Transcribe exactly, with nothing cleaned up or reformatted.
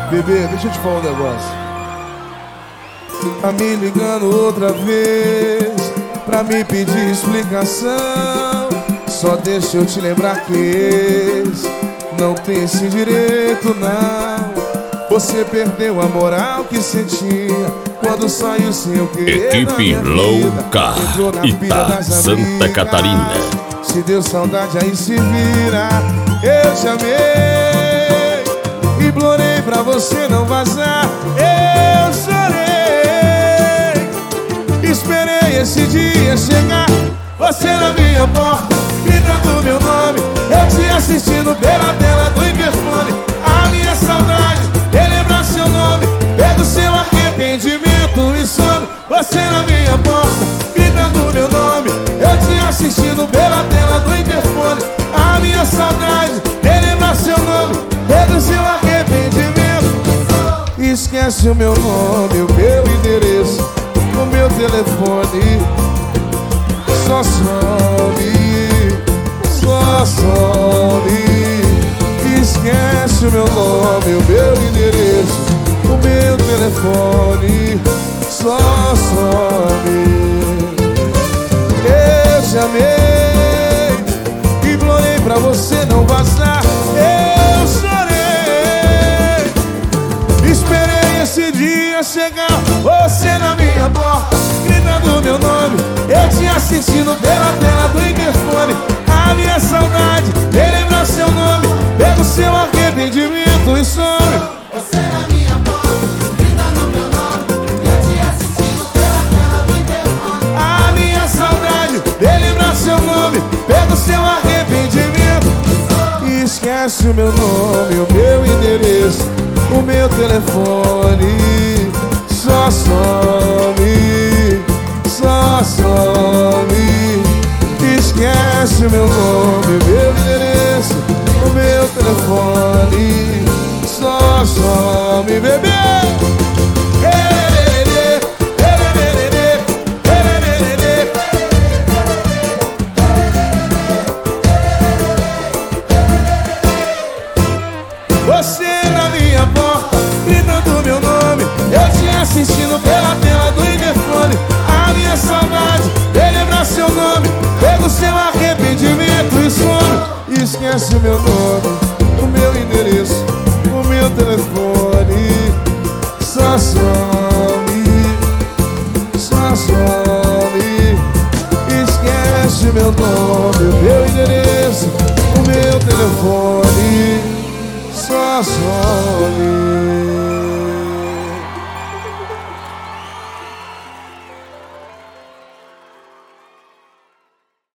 Bebê, deixa eu te falar um negócio. Tá me ligando outra vez pra me pedir explicação. Só deixa eu te lembrar que esse não tem esse direito, não. Você perdeu a moral que sentia quando saiu sem eu querer. Equipe Louca Ita, Santa Catarina. Se deu saudade, aí se vira. Eu te amei, implorei pra você não vazar. Eu chorei, esperei esse dia chegar. Você na minha porta, gritando meu nome. Eu te assistindo pela tela do interfone. A minha saudade, relembrar seu nome, pego seu arrependimento e some. Você na minha porta, gritando meu nome. Eu te assistindo pela tela do interfone. A minha saudade, relembrar seu nome, pego seu arrependimento. Esquece o meu nome, o meu endereço, o meu telefone. Só some, só some. Esquece o meu nome, o meu endereço, o meu telefone. Só some. Eu te amei, implorei pra você não vazar. Eu chorei, esperei esse dia chegar. Você na minha porta, gritando meu nome. Eu te assistindo pela tela do interfone. A minha saudade, relembrar seu nome, pego seu arrependimento e some. Você na minha porta, gritando meu nome. Eu te assistindo pela tela do interfone. A minha saudade, relembrar seu nome, pego seu arrependimento. Esquece o meu nome, o meu endereço, o meu telefone. Só some, só some. Esquece o meu nome, o meu endereço, o meu telefone. Só some, bebê. Você na minha porta, gritando meu nome. Eu te assistindo pela tela do interfone. A minha saudade, relembrar seu nome, pego seu arrependimento e some. Esquece o meu nome, o meu endereço, o meu telefone. Só some, só some. Esquece o meu nome, o meu endereço, o meu telefone. Só some.